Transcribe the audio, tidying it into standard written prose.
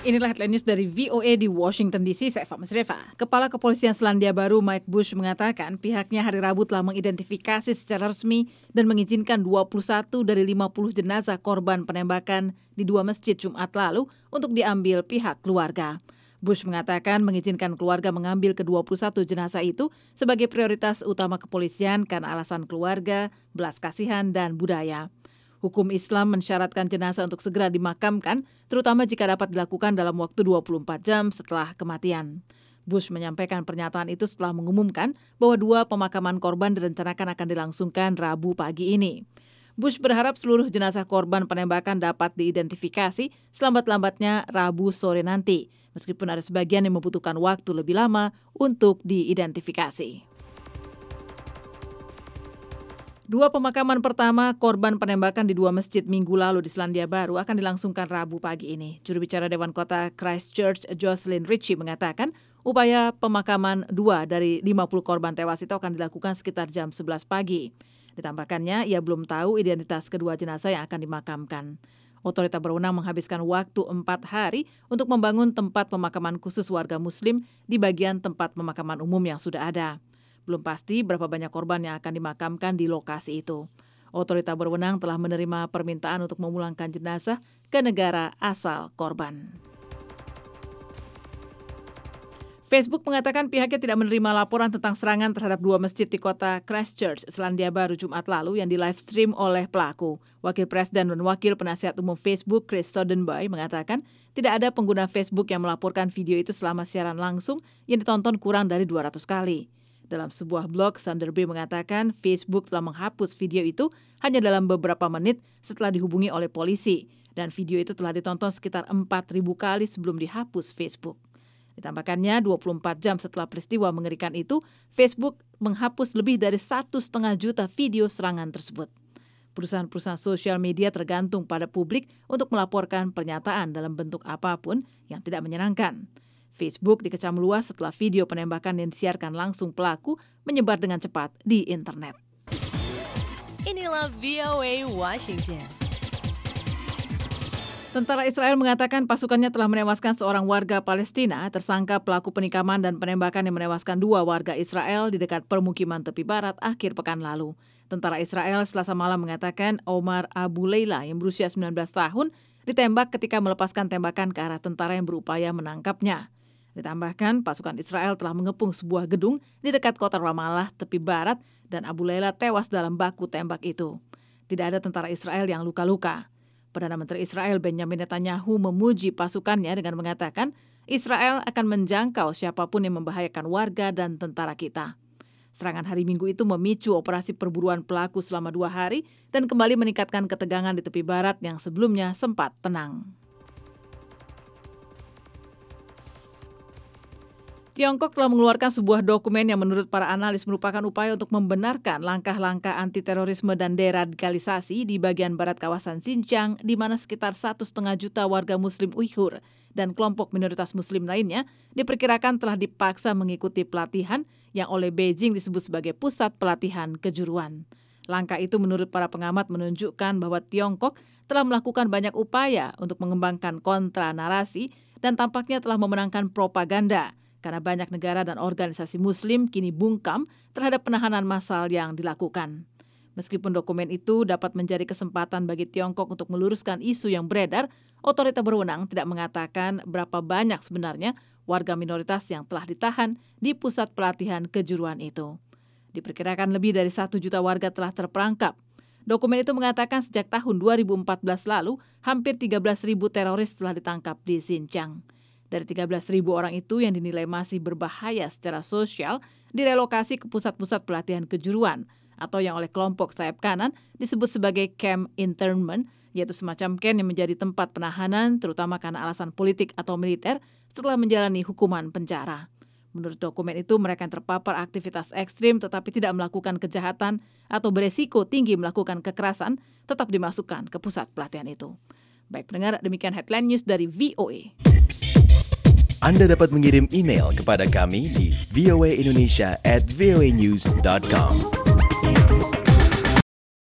Inilah headline news dari VOA di Washington DC, saya Eva Masreva. Kepala Kepolisian Selandia Baru Mike Bush mengatakan pihaknya hari Rabu telah mengidentifikasi secara resmi dan mengizinkan 21 dari 50 jenazah korban penembakan di 2 masjid Jumat lalu untuk diambil pihak keluarga. Bush mengatakan mengizinkan keluarga mengambil ke-21 jenazah itu sebagai prioritas utama kepolisian karena alasan keluarga, belas kasihan, dan budaya. Hukum Islam mensyaratkan jenazah untuk segera dimakamkan, terutama jika dapat dilakukan dalam waktu 24 jam setelah kematian. Bush menyampaikan pernyataan itu setelah mengumumkan bahwa 2 pemakaman korban direncanakan akan dilangsungkan Rabu pagi ini. Bush berharap seluruh jenazah korban penembakan dapat diidentifikasi selambat-lambatnya Rabu sore nanti, meskipun ada sebagian yang membutuhkan waktu lebih lama untuk diidentifikasi. 2 pemakaman pertama korban penembakan di 2 masjid minggu lalu di Selandia Baru akan dilangsungkan Rabu pagi ini. Juru bicara Dewan Kota Christchurch, Jocelyn Ritchie, mengatakan upaya pemakaman 2 dari 50 korban tewas itu akan dilakukan sekitar jam 11 pagi. Ditambahkannya, ia belum tahu identitas kedua jenazah yang akan dimakamkan. Otorita berwenang menghabiskan waktu 4 hari untuk membangun tempat pemakaman khusus warga Muslim di bagian tempat pemakaman umum yang sudah ada. Belum pasti berapa banyak korban yang akan dimakamkan di lokasi itu. Otorita berwenang telah menerima permintaan untuk memulangkan jenazah ke negara asal korban. Facebook mengatakan pihaknya tidak menerima laporan tentang serangan terhadap 2 masjid di kota Christchurch, Selandia Baru Jumat lalu yang di-livestream oleh pelaku. Wakil Presiden dan Wakil Penasihat Umum Facebook, Chris Sodenboy, mengatakan tidak ada pengguna Facebook yang melaporkan video itu selama siaran langsung yang ditonton kurang dari 200 kali. Dalam sebuah blog, Sodenboy mengatakan Facebook telah menghapus video itu hanya dalam beberapa menit setelah dihubungi oleh polisi, dan video itu telah ditonton sekitar 4.000 kali sebelum dihapus Facebook. Ditambahkannya, 24 jam setelah peristiwa mengerikan itu, Facebook menghapus lebih dari 1,5 juta video serangan tersebut. Perusahaan-perusahaan sosial media tergantung pada publik untuk melaporkan pernyataan dalam bentuk apapun yang tidak menyenangkan. Facebook dikecam luas setelah video penembakan yang disiarkan langsung pelaku menyebar dengan cepat di internet. Inilah VOA Washington. Tentara Israel mengatakan pasukannya telah menewaskan seorang warga Palestina tersangka pelaku penikaman dan penembakan yang menewaskan 2 warga Israel di dekat permukiman tepi barat akhir pekan lalu. Tentara Israel Selasa malam mengatakan Omar Abu Leila yang berusia 19 tahun ditembak ketika melepaskan tembakan ke arah tentara yang berupaya menangkapnya. Ditambahkan, pasukan Israel telah mengepung sebuah gedung di dekat kota Ramallah, tepi barat, dan Abu Leila tewas dalam baku tembak itu. Tidak ada tentara Israel yang luka-luka. Perdana Menteri Israel Benjamin Netanyahu memuji pasukannya dengan mengatakan Israel akan menjangkau siapapun yang membahayakan warga dan tentara kita. Serangan hari Minggu itu memicu operasi perburuan pelaku selama 2 hari dan kembali meningkatkan ketegangan di tepi barat yang sebelumnya sempat tenang. Tiongkok telah mengeluarkan sebuah dokumen yang menurut para analis merupakan upaya untuk membenarkan langkah-langkah anti-terorisme dan deradikalisasi di bagian barat kawasan Xinjiang, di mana sekitar 1,5 juta warga Muslim Uighur dan kelompok minoritas Muslim lainnya diperkirakan telah dipaksa mengikuti pelatihan yang oleh Beijing disebut sebagai pusat pelatihan kejuruan. Langkah itu menurut para pengamat menunjukkan bahwa Tiongkok telah melakukan banyak upaya untuk mengembangkan kontra-narasi dan tampaknya telah memenangkan propaganda, karena banyak negara dan organisasi Muslim kini bungkam terhadap penahanan massal yang dilakukan. Meskipun dokumen itu dapat menjadi kesempatan bagi Tiongkok untuk meluruskan isu yang beredar, otorita berwenang tidak mengatakan berapa banyak sebenarnya warga minoritas yang telah ditahan di pusat pelatihan kejuruan itu. Diperkirakan lebih dari 1 juta warga telah terperangkap. Dokumen itu mengatakan sejak tahun 2014 lalu, hampir 13.000 teroris telah ditangkap di Xinjiang. Dari 13.000 orang itu yang dinilai masih berbahaya secara sosial direlokasi ke pusat-pusat pelatihan kejuruan atau yang oleh kelompok sayap kanan disebut sebagai camp internment, yaitu semacam camp yang menjadi tempat penahanan terutama karena alasan politik atau militer setelah menjalani hukuman penjara. Menurut dokumen itu, mereka yang terpapar aktivitas ekstrim tetapi tidak melakukan kejahatan atau beresiko tinggi melakukan kekerasan tetap dimasukkan ke pusat pelatihan itu. Baik pendengar, demikian headline news dari VOA. Anda dapat mengirim email kepada kami di voaindonesia@voanews.com.